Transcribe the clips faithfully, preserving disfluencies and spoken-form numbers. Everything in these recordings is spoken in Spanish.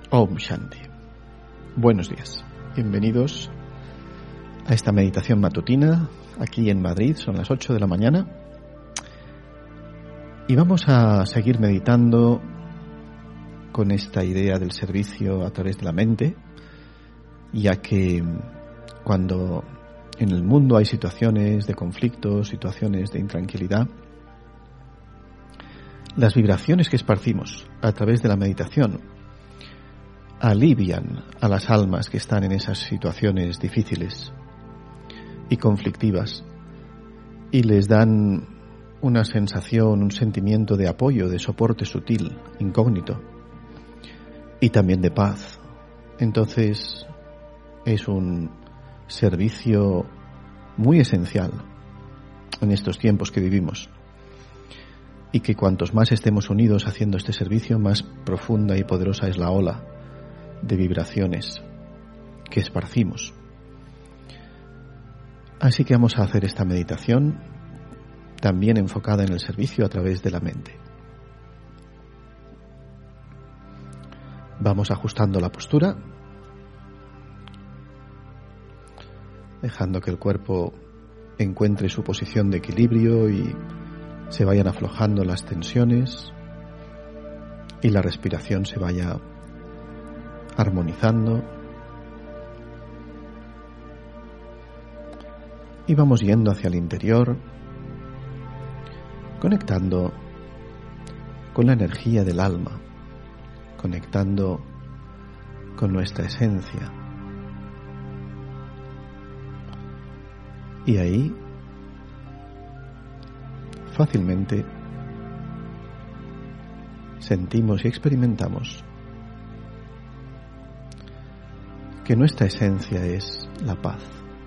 Om Shanti. Buenos días. Bienvenidos a esta meditación matutina aquí en Madrid. Son las ocho de la mañana. Y vamos a seguir meditando con esta idea del servicio a través de la mente, ya que cuando en el mundo hay situaciones de conflicto, situaciones de intranquilidad, las vibraciones que esparcimos a través de la meditación alivian a las almas que están en esas situaciones difíciles y conflictivas y les dan una sensación, un sentimiento de apoyo, de soporte sutil, incógnito y también de paz. Entonces es un servicio muy esencial en estos tiempos que vivimos. Y que cuantos más estemos unidos haciendo este servicio, más profunda y poderosa es la ola de vibraciones que esparcimos. Así que vamos a hacer esta meditación también enfocada en el servicio a través de la mente. Vamos ajustando la postura, dejando que el cuerpo encuentre su posición de equilibrio y se vayan aflojando las tensiones y la respiración se vaya armonizando. Y vamos yendo hacia el interior, conectando con la energía del alma, conectando con nuestra esencia. Y ahí fácilmente sentimos y experimentamos que nuestra esencia es la paz,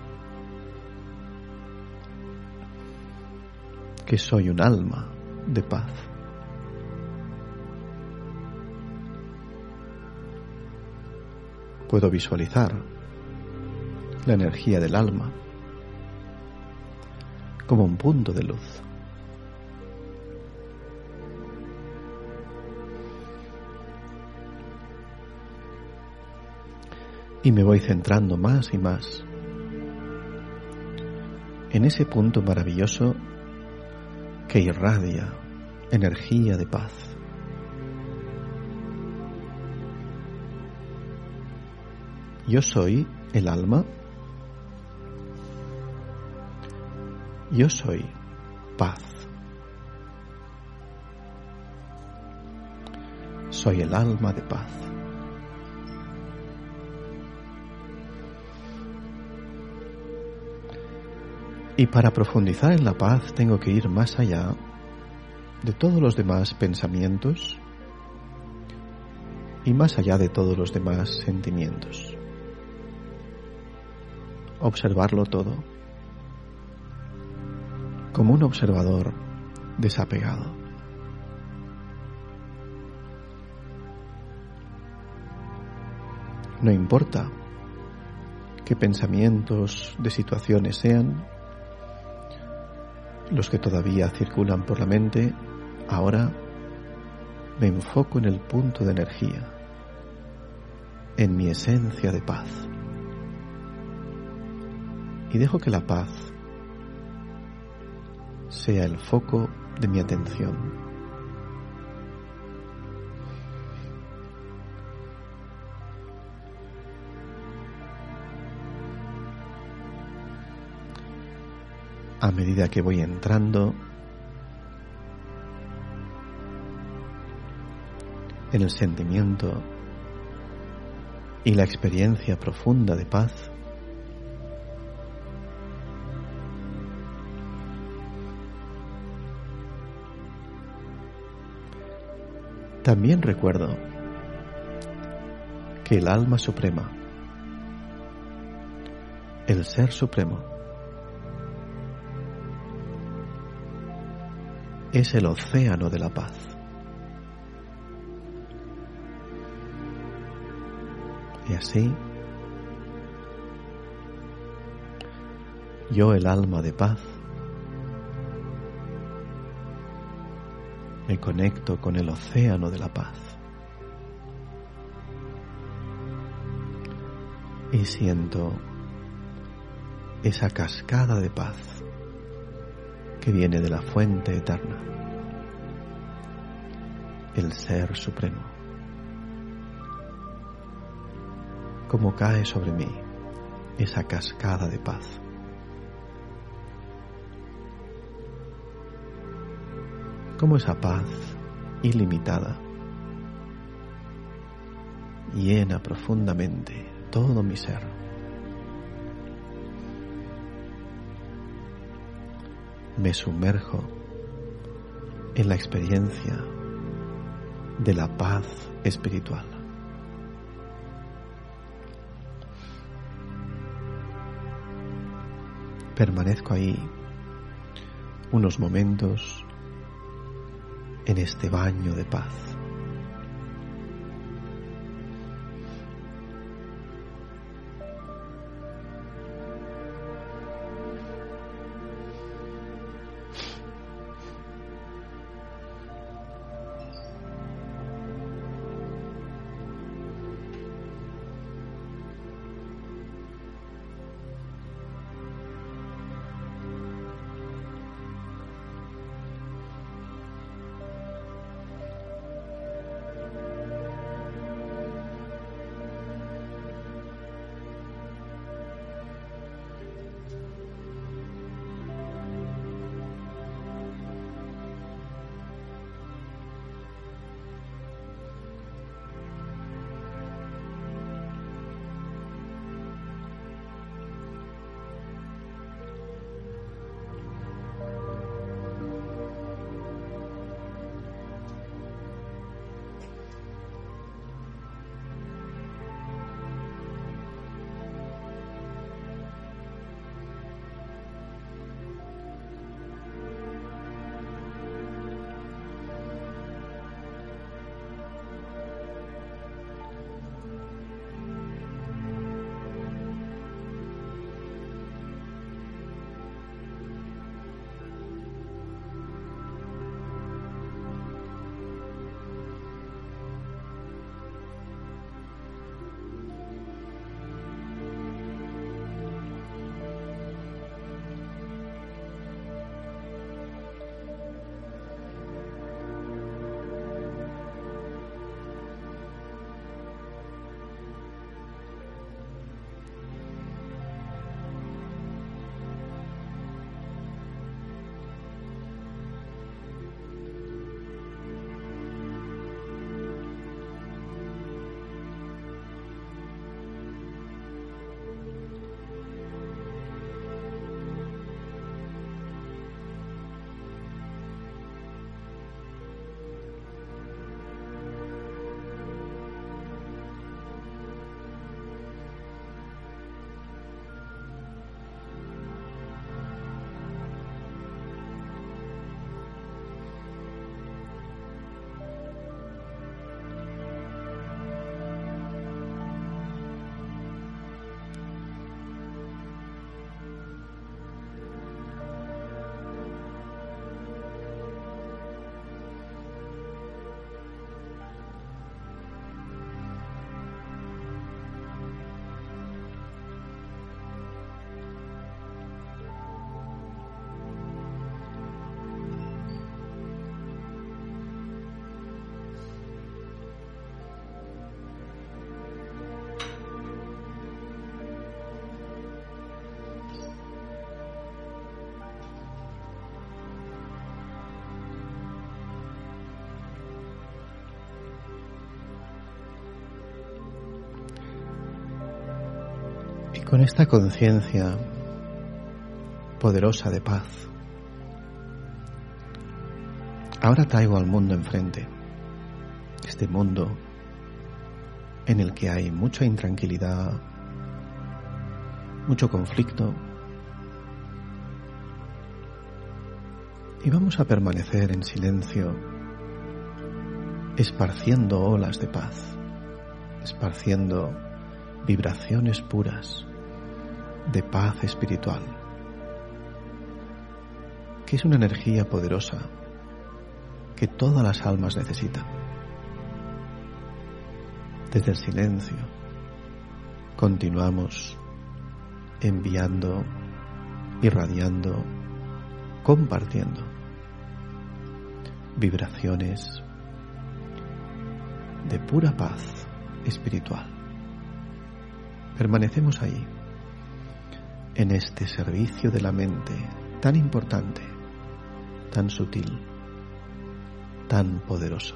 que soy un alma de paz. Puedo visualizar la energía del alma como un punto de luz. Y me voy centrando más y más en ese punto maravilloso que irradia energía de paz. Yo soy el alma. Yo soy paz. Soy el alma de paz. Y para profundizar en la paz tengo que ir más allá de todos los demás pensamientos y más allá de todos los demás sentimientos. Observarlo todo como un observador desapegado. No importa qué pensamientos de situaciones sean los que todavía circulan por la mente, ahora me enfoco en el punto de energía, en mi esencia de paz. Y dejo que la paz sea el foco de mi atención. A medida que voy entrando en el sentimiento y la experiencia profunda de paz, también recuerdo que el alma suprema, el ser supremo, es el océano de la paz. Y así, yo, el alma de paz, me conecto con el océano de la paz. y siento esa cascada de paz que viene de la fuente eterna, el Ser Supremo, como cae sobre mí esa cascada de paz. Como esa paz ilimitada llena profundamente todo mi ser. Me sumerjo en la experiencia de la paz espiritual. Permanezco ahí unos momentos en este baño de paz. Con esta conciencia poderosa de paz, ahora traigo al mundo enfrente, este mundo en el que hay mucha intranquilidad, mucho conflicto, y vamos a permanecer en silencio, esparciendo olas de paz, esparciendo vibraciones puras de paz espiritual, que es una energía poderosa que todas las almas necesitan. Desde el silencio, continuamos enviando, irradiando, compartiendo vibraciones de pura paz espiritual. Permanecemos ahí, en este servicio de la mente tan importante, tan sutil, tan poderoso.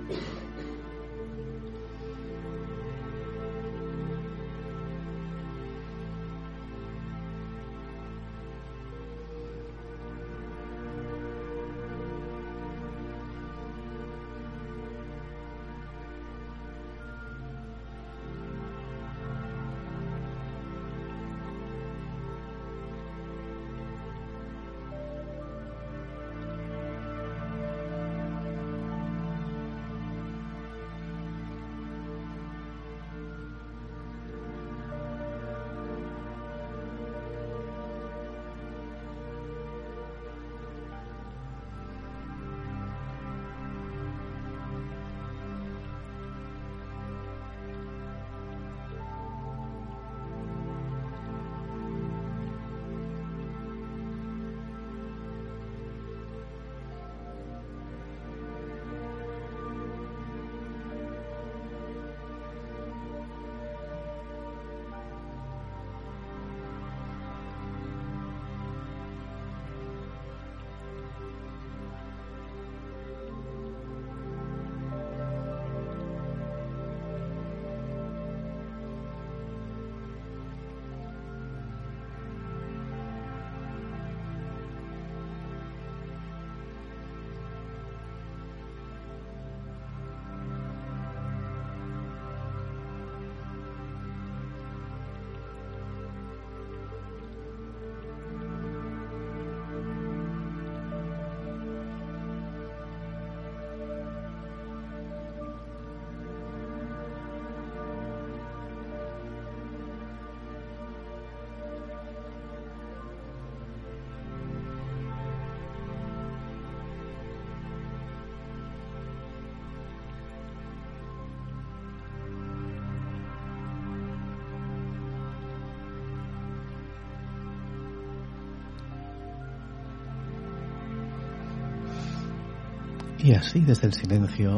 Y así desde el silencio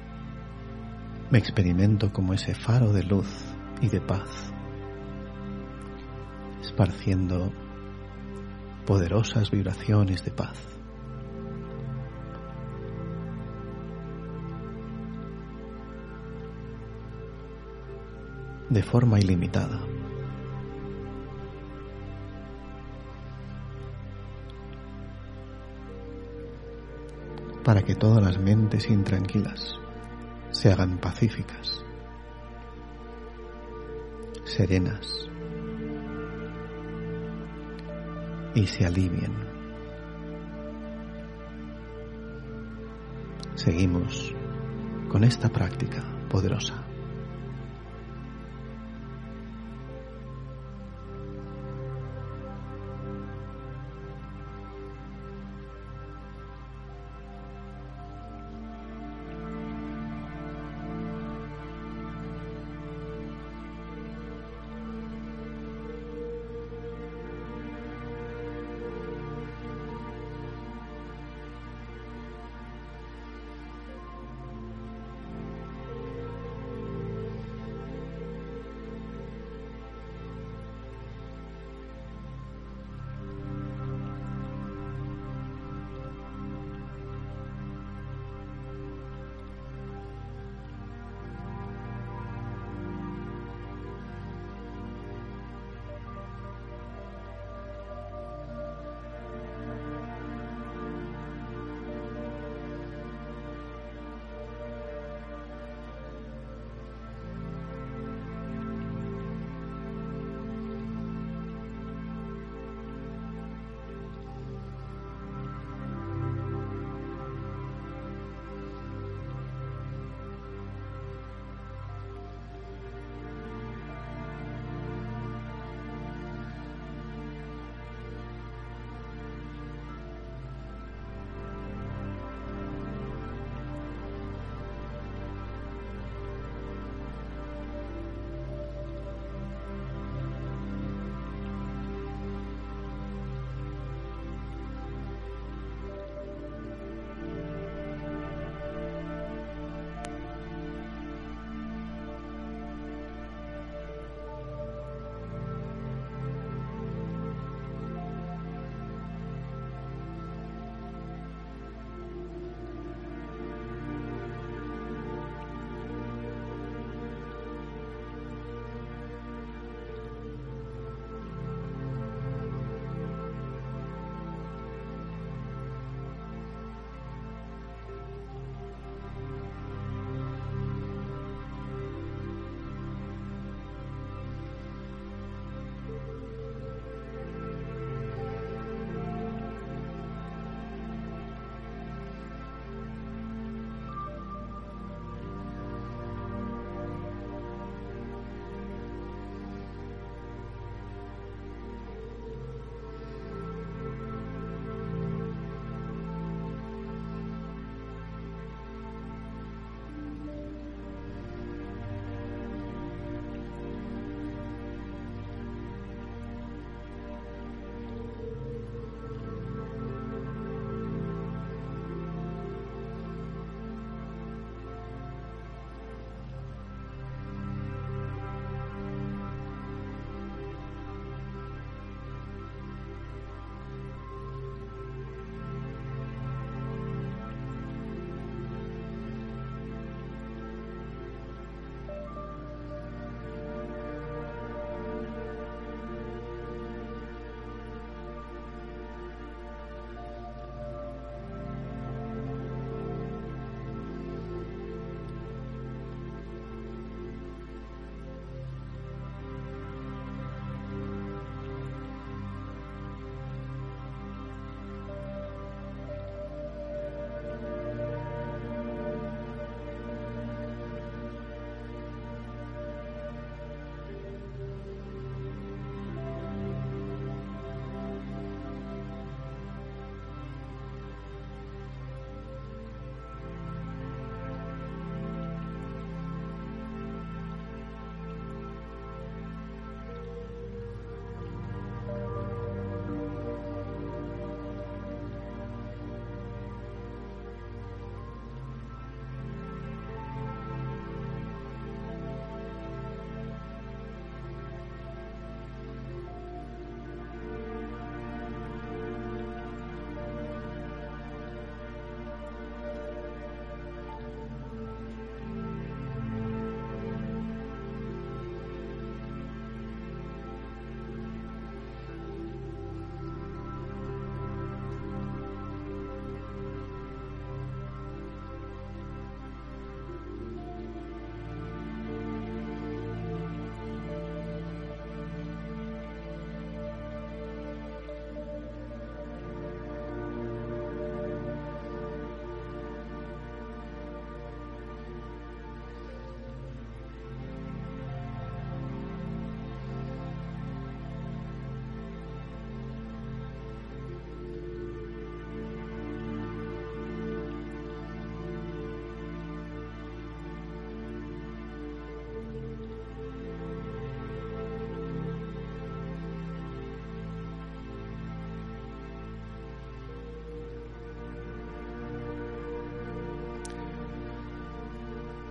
me experimento como ese faro de luz y de paz, esparciendo poderosas vibraciones de paz. De forma ilimitada. Para que todas las mentes intranquilas se hagan pacíficas, serenas y se alivien. Seguimos con esta práctica poderosa.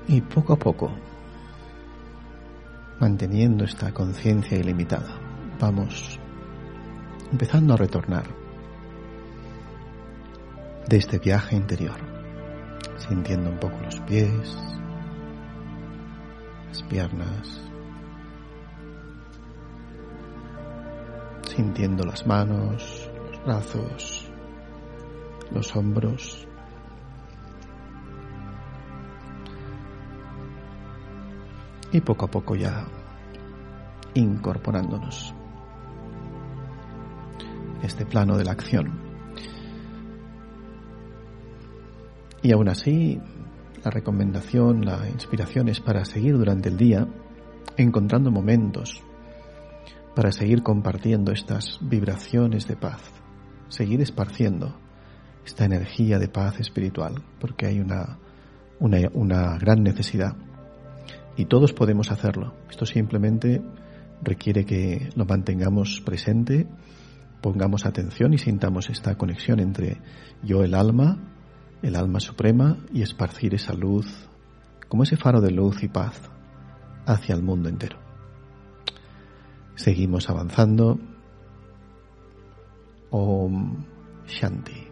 Y poco a poco, manteniendo esta conciencia ilimitada, vamos empezando a retornar de este viaje interior, sintiendo un poco los pies, las piernas, sintiendo las manos, los brazos, los hombros. Y poco a poco ya incorporándonos a este plano de la acción. Y aún así, la recomendación, la inspiración es para seguir durante el día encontrando momentos para seguir compartiendo estas vibraciones de paz, seguir esparciendo esta energía de paz espiritual, porque hay una, una, una gran necesidad. Y todos podemos hacerlo. Esto simplemente requiere que lo mantengamos presente, pongamos atención y sintamos esta conexión entre yo, el alma, el alma suprema, y esparcir esa luz, como ese faro de luz y paz, hacia el mundo entero. Seguimos avanzando. Om Shanti.